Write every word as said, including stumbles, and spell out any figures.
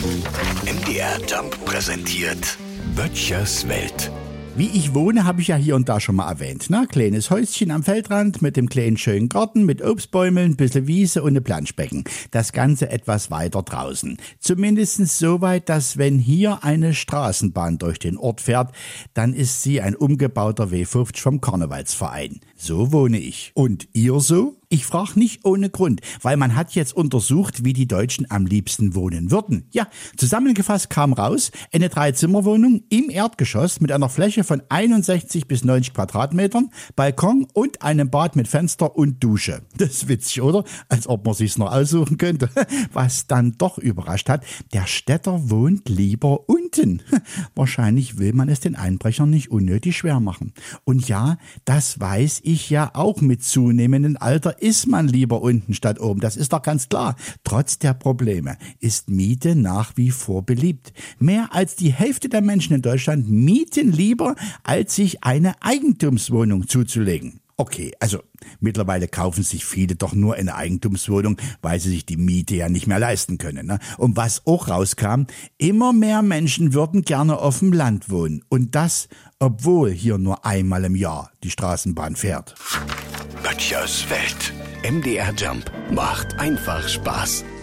M D R Jump präsentiert Böttchers Welt. Wie ich wohne, habe ich ja hier und da schon mal erwähnt. Ne? Kleines Häuschen am Feldrand mit dem kleinen schönen Garten, mit Obstbäumeln, ein bisschen Wiese und ein Planschbecken. Das Ganze etwas weiter draußen. Zumindest so weit, dass wenn hier eine Straßenbahn durch den Ort fährt, dann ist sie ein umgebauter W fünfzig vom Karnevalsverein. So wohne ich. Und ihr so? Ich frage nicht ohne Grund, weil man hat jetzt untersucht, wie die Deutschen am liebsten wohnen würden. Ja, zusammengefasst kam raus, eine Dreizimmerwohnung im Erdgeschoss mit einer Fläche von einundsechzig bis neunzig Quadratmetern, Balkon und einem Bad mit Fenster und Dusche. Das ist witzig, oder? Als ob man sich's noch aussuchen könnte. Was dann doch überrascht hat, der Städter wohnt lieber unten. Wahrscheinlich will man es den Einbrechern nicht unnötig schwer machen. Und ja, das weiß ich ja auch, mit zunehmendem Alter ist man lieber unten statt oben, das ist doch ganz klar. Trotz der Probleme ist Miete nach wie vor beliebt. Mehr als die Hälfte der Menschen in Deutschland mieten lieber, als sich eine Eigentumswohnung zuzulegen. Okay, also mittlerweile kaufen sich viele doch nur eine Eigentumswohnung, weil sie sich die Miete ja nicht mehr leisten können. Ne? Und was auch rauskam, immer mehr Menschen würden gerne auf dem Land wohnen. Und das, obwohl hier nur einmal im Jahr die Straßenbahn fährt. Böttchers Welt. M D R Jump macht einfach Spaß.